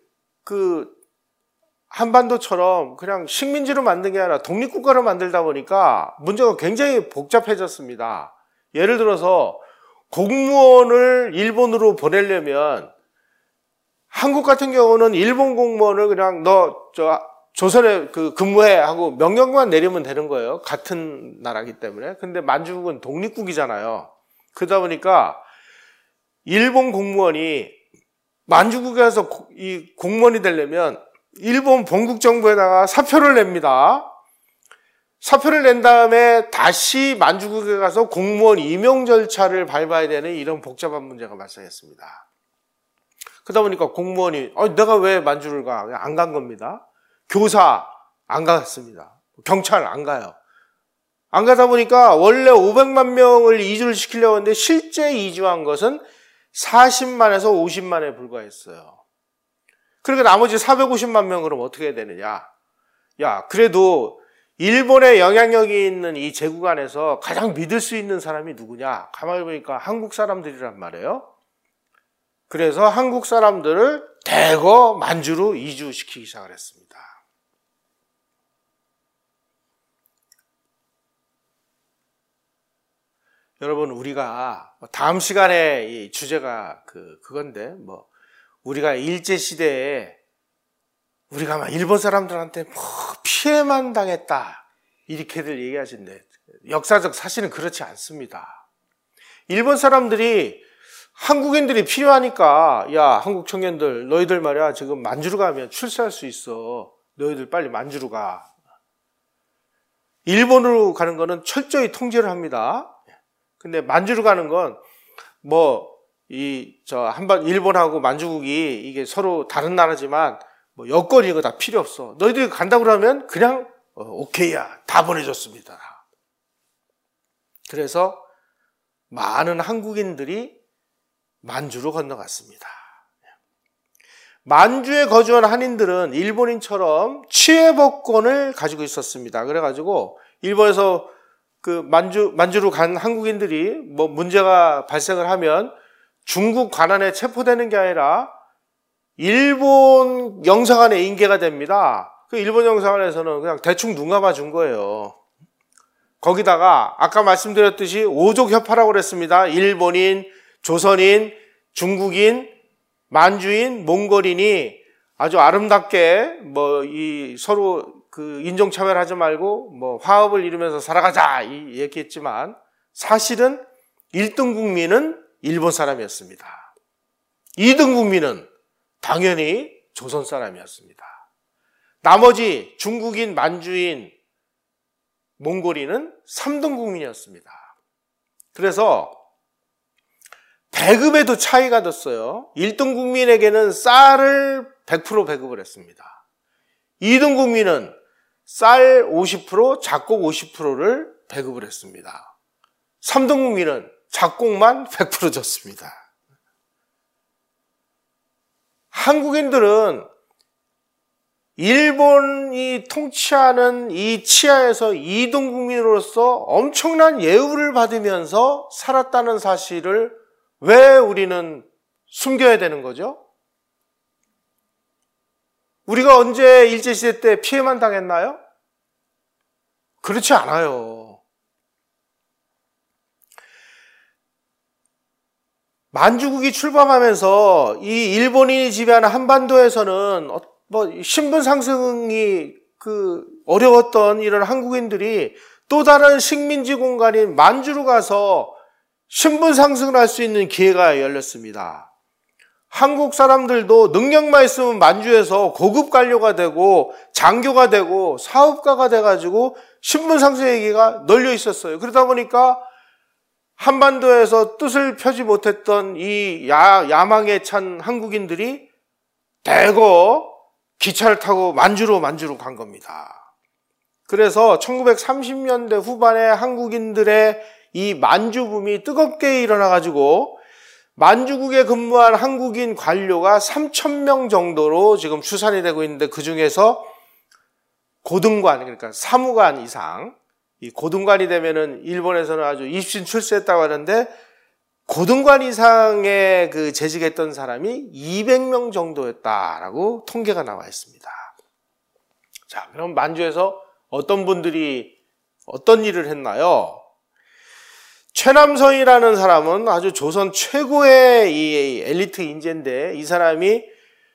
S1: 한반도처럼 그냥 식민지로 만든 게 아니라 독립국가로 만들다 보니까 문제가 굉장히 복잡해졌습니다. 예를 들어서 공무원을 일본으로 보내려면 한국 같은 경우는 일본 공무원을 그냥 조선에 근무해 하고 명령만 내리면 되는 거예요. 같은 나라기 때문에. 근데 만주국은 독립국이잖아요. 그러다 보니까 일본 공무원이 만주국에서 이 공무원이 되려면 일본 본국 정부에다가 사표를 냅니다. 사표를 낸 다음에 다시 만주국에 가서 공무원 임용 절차를 밟아야 되는 이런 복잡한 문제가 발생했습니다. 그러다 보니까 공무원이 내가 왜 만주를 가? 안 간 겁니다. 교사 안 갔습니다. 경찰 안 가요. 안 가다 보니까 원래 500만 명을 이주를 시키려고 했는데 실제 이주한 것은 40만에서 50만에 불과했어요. 그러니까 나머지 450만 명 그럼 어떻게 해야 되느냐? 그래도 일본의 영향력이 있는 이 제국 안에서 가장 믿을 수 있는 사람이 누구냐? 가만히 보니까 한국 사람들이란 말이에요. 그래서 한국 사람들을 대거 만주로 이주시키기 시작을 했습니다. 여러분, 우리가 다음 시간에 이 주제가 그건데 우리가 일제시대에 우리가 막 일본 사람들한테 피해만 당했다 이렇게들 얘기하시는데 역사적 사실은 그렇지 않습니다. 일본 사람들이 한국인들이 필요하니까 한국 청년들 너희들 말이야 지금 만주로 가면 출세할 수 있어. 너희들 빨리 만주로 가. 일본으로 가는 거는 철저히 통제를 합니다. 근데 만주로 가는 건 일본하고 만주국이 이게 서로 다른 나라지만 여권 이거 다 필요 없어. 너희들이 간다고 그러면 그냥 오케이야. 다 보내줬습니다. 그래서 많은 한국인들이 만주로 건너갔습니다. 만주에 거주한 한인들은 일본인처럼 취해복권을 가지고 있었습니다. 그래가지고 일본에서 만주로 간 한국인들이 문제가 발생을 하면 중국 관한에 체포되는 게 아니라 일본 영사관에 인계가 됩니다. 그 일본 영사관에서는 그냥 대충 눈 감아 준 거예요. 거기다가 아까 말씀드렸듯이 오족 협파라고 그랬습니다. 일본인, 조선인, 중국인, 만주인, 몽골인이 아주 아름답게 서로 인종차별하지 말고 화합을 이루면서 살아가자 얘기했지만 사실은 1등 국민은 일본 사람이었습니다. 2등 국민은 당연히 조선 사람이었습니다. 나머지 중국인, 만주인, 몽골인은 3등 국민이었습니다. 그래서 배급에도 차이가 났어요. 1등 국민에게는 쌀을 100% 배급을 했습니다. 2등 국민은 쌀 50%, 작곡 50%를 배급을 했습니다. 3등 국민은 작곡만 100% 줬습니다. 한국인들은 일본이 통치하는 이 치하에서 2등 국민으로서 엄청난 예우를 받으면서 살았다는 사실을 왜 우리는 숨겨야 되는 거죠? 우리가 언제 일제시대 때 피해만 당했나요? 그렇지 않아요. 만주국이 출범하면서 이 일본인이 지배하는 한반도에서는 신분 상승이 어려웠던 이런 한국인들이 또 다른 식민지 공간인 만주로 가서 신분 상승을 할 수 있는 기회가 열렸습니다. 한국 사람들도 능력만 있으면 만주에서 고급 관료가 되고 장교가 되고 사업가가 돼가지고 신분 상승의 얘기가 널려 있었어요. 그러다 보니까 한반도에서 뜻을 펴지 못했던 이 야망에 찬 한국인들이 대거 기차를 타고 만주로 간 겁니다. 그래서 1930년대 후반에 한국인들의 이 만주붐이 뜨겁게 일어나가지고 만주국에 근무한 한국인 관료가 3,000명 정도로 지금 추산이 되고 있는데, 그 중에서 고등관, 그러니까 사무관 이상, 이 고등관이 되면은 일본에서는 아주 입신 출세했다고 하는데, 고등관 이상의 그 재직했던 사람이 200명 정도였다라고 통계가 나와 있습니다. 자, 그럼 만주에서 어떤 분들이 어떤 일을 했나요? 최남성이라는 사람은 아주 조선 최고의 이 엘리트 인재인데, 이 사람이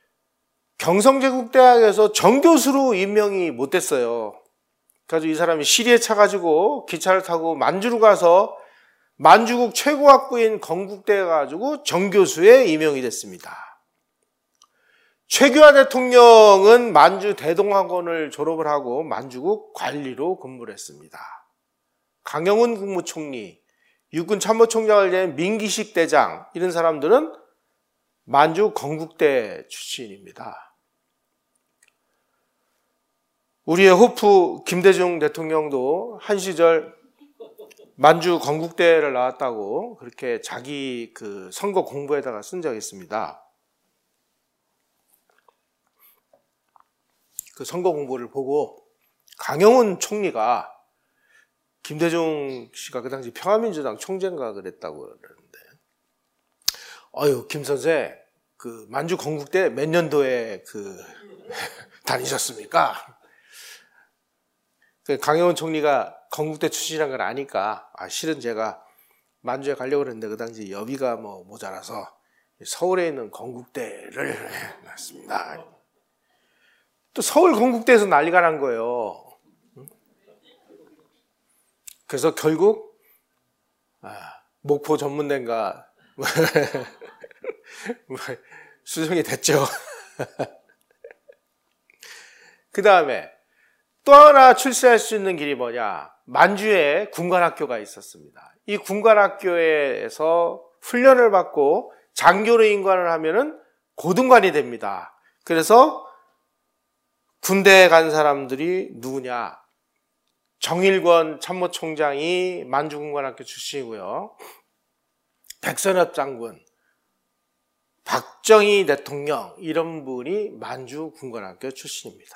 S1: 경성제국대학에서 정교수로 임명이 못 됐어요. 그래서 이 사람이 시리에 차가지고 기차를 타고 만주로 가서 만주국 최고학부인 건국대에 가지고 정교수에 임명이 됐습니다. 최규하 대통령은 만주 대동학원을 졸업을 하고 만주국 관리로 근무를 했습니다. 강영훈 국무총리, 육군 참모총장을 지낸 민기식 대장, 이런 사람들은 만주 건국대 출신입니다. 우리의 호프 김대중 대통령도 한 시절 만주 건국대를 나왔다고 그렇게 자기 그 선거 공부에다가 쓴 적이 있습니다. 그 선거 공부를 보고 강영훈 총리가, 김대중 씨가 그 당시 평화민주당 총재인가 그랬다고 그러는데, 김 선생, 그 만주 건국대 몇 년도에 다니셨습니까? 강영훈 총리가 건국대 출신이라는 걸 아니까, 실은 제가 만주에 가려고 그랬는데 그 당시 여비가 모자라서 서울에 있는 건국대를 갔습니다. 또 서울 건국대에서 난리가 난 거예요. 그래서 결국 목포 전문대인가 수정이 됐죠. 그 다음에 또 하나 출세할 수 있는 길이 뭐냐? 만주에 군관학교가 있었습니다. 이 군관학교에서 훈련을 받고 장교로 임관을 하면은 고등관이 됩니다. 그래서 군대에 간 사람들이 누구냐? 정일권 참모총장이 만주군관학교 출신이고요. 백선엽 장군, 박정희 대통령, 이런 분이 만주군관학교 출신입니다.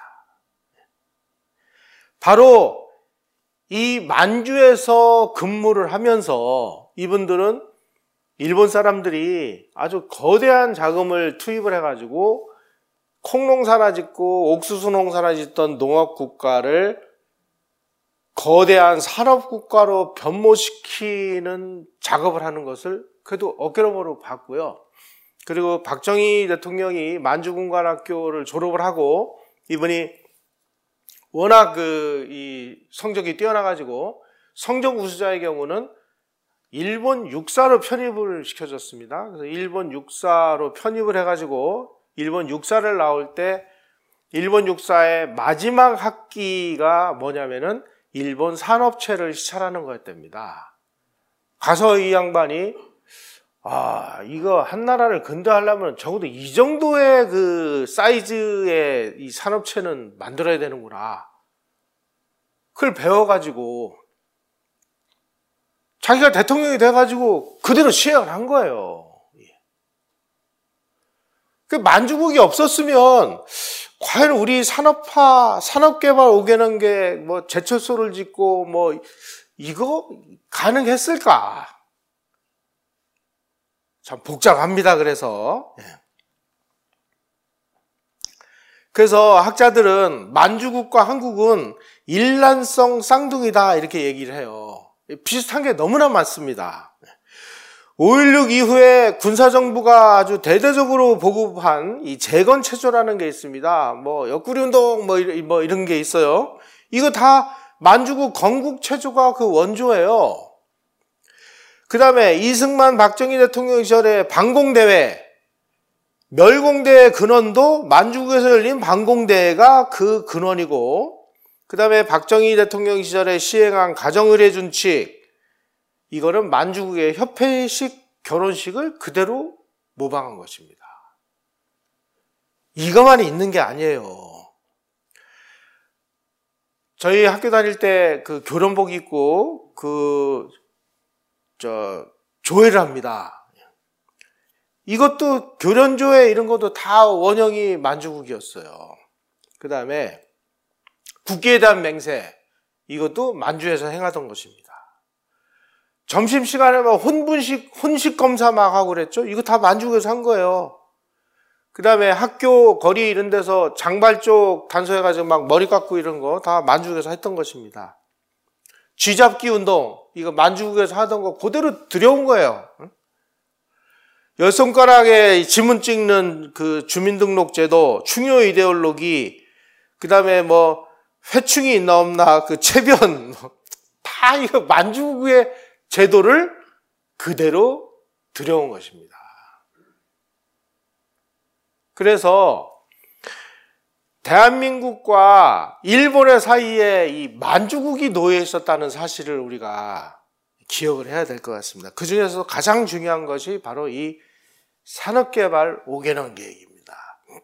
S1: 바로 이 만주에서 근무를 하면서 이분들은 일본 사람들이 아주 거대한 자금을 투입을 해가지고 콩농사나 짓고 옥수수 농사나 짓던 농업국가를 거대한 산업국가로 변모시키는 작업을 하는 것을 그래도 어깨너머로 봤고요. 그리고 박정희 대통령이 만주군관학교를 졸업을 하고, 이분이 워낙 이 성적이 뛰어나가지고 성적 우수자의 경우는 일본 육사로 편입을 시켜줬습니다. 그래서 일본 육사로 편입을 해가지고 일본 육사를 나올 때 일본 육사의 마지막 학기가 뭐냐면은 일본 산업체를 시찰하는 거였답니다. 가서 이 양반이 이거 한 나라를 근대하려면 적어도 이 정도의 그 사이즈의 이 산업체는 만들어야 되는구나. 그걸 배워가지고 자기가 대통령이 돼가지고 그대로 시행을 한 거예요. 그 만주국이 없었으면 과연 우리 산업개발 5개년 게 제철소를 짓고 이거 가능했을까? 참 복잡합니다. 그래서 학자들은 만주국과 한국은 일란성 쌍둥이다 이렇게 얘기를 해요. 비슷한 게 너무나 많습니다. 5.16 이후에 군사정부가 아주 대대적으로 보급한 이 재건체조라는 게 있습니다. 옆구리운동 이런 게 있어요. 이거 다 만주국 건국체조가 그 원조예요. 그 다음에 이승만 박정희 대통령 시절에 반공대회, 멸공대회 근원도 만주국에서 열린 반공대회가 그 근원이고, 그 다음에 박정희 대통령 시절에 시행한 가정의례준칙, 이거는 만주국의 협회식 결혼식을 그대로 모방한 것입니다. 이것만 있는 게 아니에요. 저희 학교 다닐 때 그 교련복 입고 조회를 합니다. 이것도 교련조회 이런 것도 다 원형이 만주국이었어요. 그 다음에 국기에 대한 맹세, 이것도 만주에서 행하던 것입니다. 점심시간에 막 혼식 검사 막 하고 그랬죠. 이거 다 만주국에서 한 거예요. 그 다음에 학교 거리 이런 데서 장발 쪽 단소해가지고 막 머리 깎고 이런 거 다 만주국에서 했던 것입니다. 쥐잡기 운동, 이거 만주국에서 하던 거 그대로 들여온 거예요. 열 손가락에 지문 찍는 그 주민등록제도, 충요 이데올로기, 그 다음에 뭐 회충이 있나 없나 그 체변, 다 이거 만주국의 제도를 그대로 들여온 것입니다. 그래서 대한민국과 일본의 사이에 이 만주국이 놓여 있었다는 사실을 우리가 기억을 해야 될 것 같습니다. 그 중에서 가장 중요한 것이 바로 이 산업개발 5개년 계획입니다.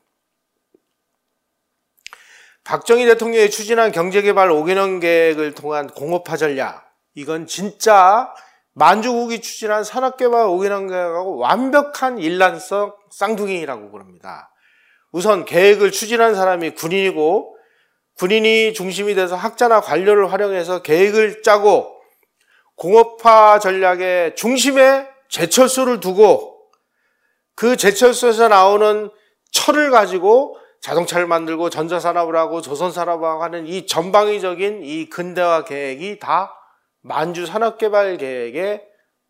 S1: 박정희 대통령이 추진한 경제개발 5개년 계획을 통한 공업화 전략, 이건 진짜 만주국이 추진한 산업개발 5개년 계획하고 완벽한 일란성 쌍둥이라고 그럽니다. 우선 계획을 추진한 사람이 군인이고, 군인이 중심이 돼서 학자나 관료를 활용해서 계획을 짜고, 공업화 전략의 중심에 제철소를 두고, 그 제철소에서 나오는 철을 가지고 자동차를 만들고 전자산업을 하고 조선산업을 하는 이 전방위적인 이 근대화 계획이 다 만주 산업개발 계획에서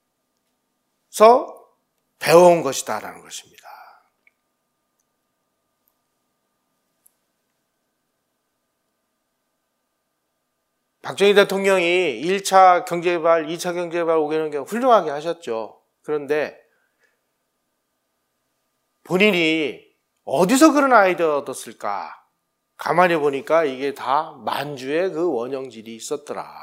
S1: 배워온 것이다라는 것입니다. 박정희 대통령이 1차 경제개발, 2차 경제개발 5개년 계획 훌륭하게 하셨죠. 그런데 본인이 어디서 그런 아이디어 얻었을까? 가만히 보니까 이게 다 만주에 그 원형질이 있었더라.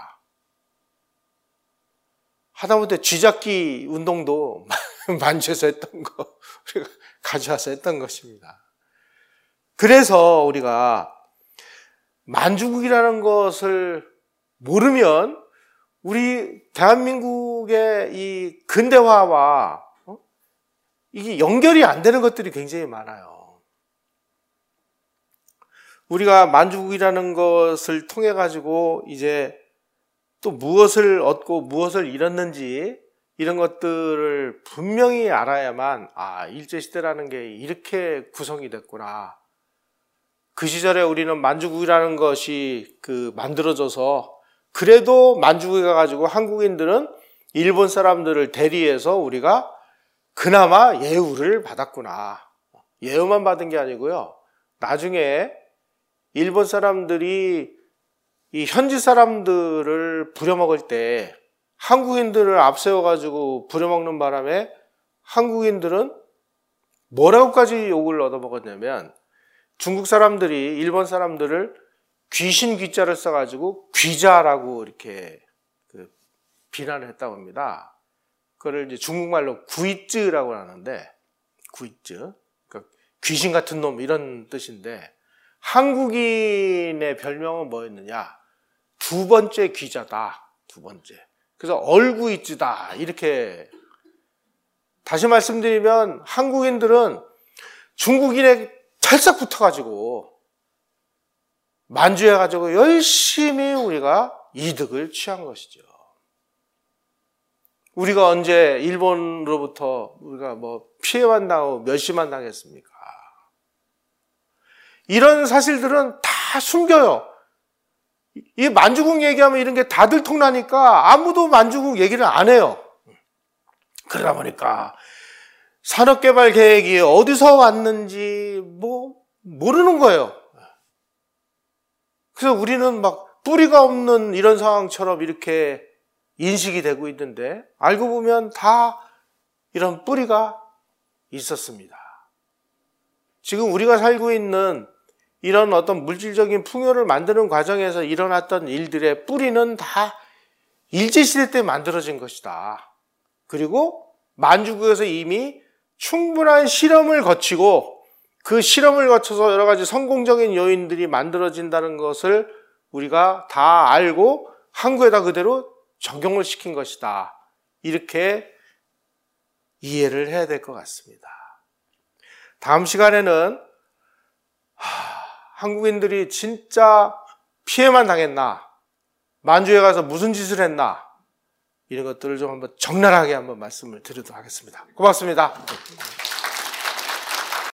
S1: 하다못해 쥐잡기 운동도 만주에서 했던 거, 우리가 가져와서 했던 것입니다. 그래서 우리가 만주국이라는 것을 모르면 우리 대한민국의 이 근대화와 이게 연결이 안 되는 것들이 굉장히 많아요. 우리가 만주국이라는 것을 통해 가지고 이제 또 무엇을 얻고 무엇을 잃었는지 이런 것들을 분명히 알아야만 일제시대라는 게 이렇게 구성이 됐구나. 그 시절에 우리는 만주국이라는 것이 만들어져서 그래도 만주국에 가가지고 한국인들은 일본 사람들을 대리해서 우리가 그나마 예우를 받았구나. 예우만 받은 게 아니고요. 나중에 일본 사람들이 이 현지 사람들을 부려먹을 때 한국인들을 앞세워가지고 부려먹는 바람에 한국인들은 뭐라고까지 욕을 얻어먹었냐면 중국 사람들이 일본 사람들을 귀신 귀자를 써가지고 귀자라고 이렇게 비난을 했다고 합니다. 그걸 이제 중국말로 구이쯔라고 하는데, 구이쯔, 그러니까 귀신 같은 놈 이런 뜻인데, 한국인의 별명은 뭐였느냐? 두 번째 귀자다. 두 번째. 그래서 얼구이쯔다. 이렇게. 다시 말씀드리면 한국인들은 중국인에 찰싹 붙어가지고 만주해가지고 열심히 우리가 이득을 취한 것이죠. 우리가 언제 일본으로부터 우리가 피해만 당하고 멸시만 당했습니까? 이런 사실들은 다 숨겨요. 이 만주국 얘기하면 이런 게 다들 통나니까 아무도 만주국 얘기를 안 해요. 그러다 보니까 산업개발 계획이 어디서 왔는지 모르는 거예요. 그래서 우리는 막 뿌리가 없는 이런 상황처럼 이렇게 인식이 되고 있는데 알고 보면 다 이런 뿌리가 있었습니다. 지금 우리가 살고 있는 이런 어떤 물질적인 풍요를 만드는 과정에서 일어났던 일들의 뿌리는 다 일제시대 때 만들어진 것이다. 그리고 만주국에서 이미 충분한 실험을 거치고 그 실험을 거쳐서 여러 가지 성공적인 요인들이 만들어진다는 것을 우리가 다 알고 한국에다 그대로 적용을 시킨 것이다. 이렇게 이해를 해야 될 것 같습니다. 다음 시간에는 한국인들이 진짜 피해만 당했나? 만주에 가서 무슨 짓을 했나? 이런 것들을 좀 한번 적나라하게 한번 말씀을 드리도록 하겠습니다. 고맙습니다.